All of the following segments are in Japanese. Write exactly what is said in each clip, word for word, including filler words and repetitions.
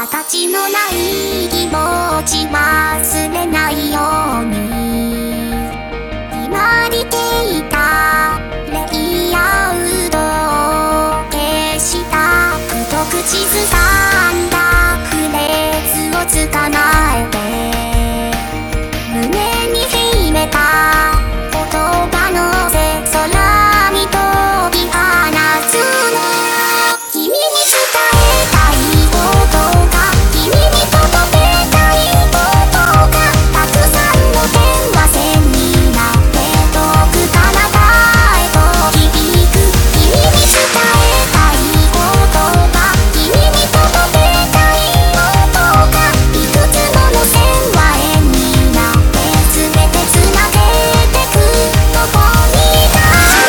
形のない気持ち忘れないように決まりていたレイアウトを消した太口ずさんだフレーズを捕まえて胸に秘めた言葉のせ空に飛び放つの君に伝えたいことが君に届けたいことがたくさんの電話線になって遠く彼方へと響く君に伝えたいことが君に届けたいことがいくつもの線は円になって全てつなげてくどこにいた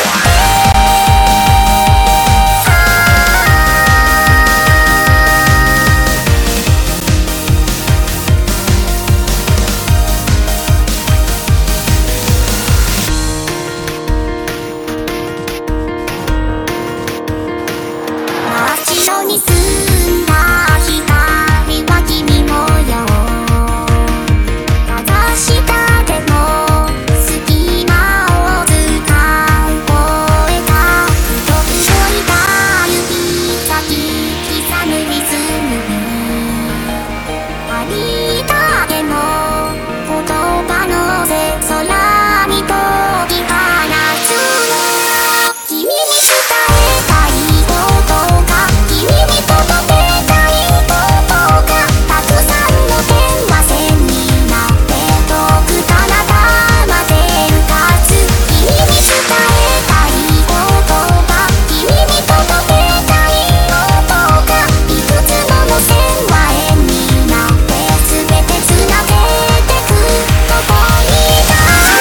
真っ白に澄んだ光は君もよかざした手の隙間を使う声がくどくどいた指先刻むリズムにありだけの言葉のせ空に飛び放つの君に伝えたいことが君に届けたいことがたくさんの電話線になって遠く彼方まで浮かつ君に伝えたいことが君に届けたいことがいくつもの線は円になって全てつなげてくどこにいた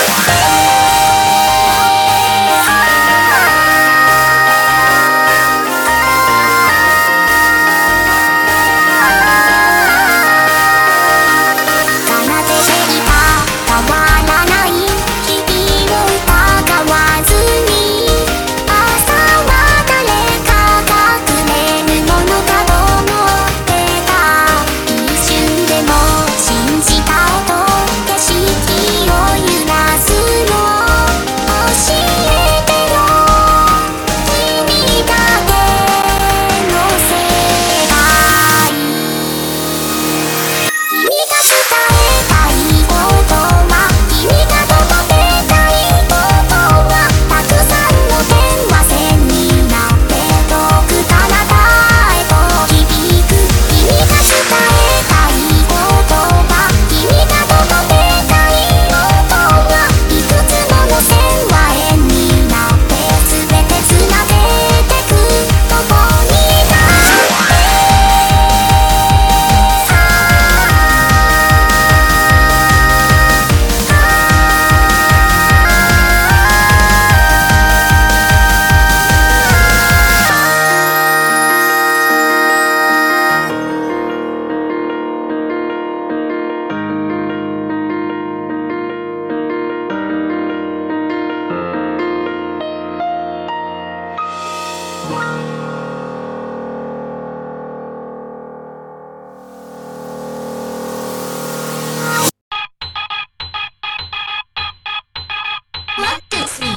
奏でていた変わらない日々を疑わずに朝は誰かがくれるものかと思ってた一瞬でも信じた音景色を揺らすの教えてよ君だけの世界君が伝えたいことは君が届けたいことはたくさんの電話線になって遠く彼方へと響く君が伝えたいことは君が届けたいことはいくつもの線は円になって全てつなげてくどこにいたワン、ツー、スリー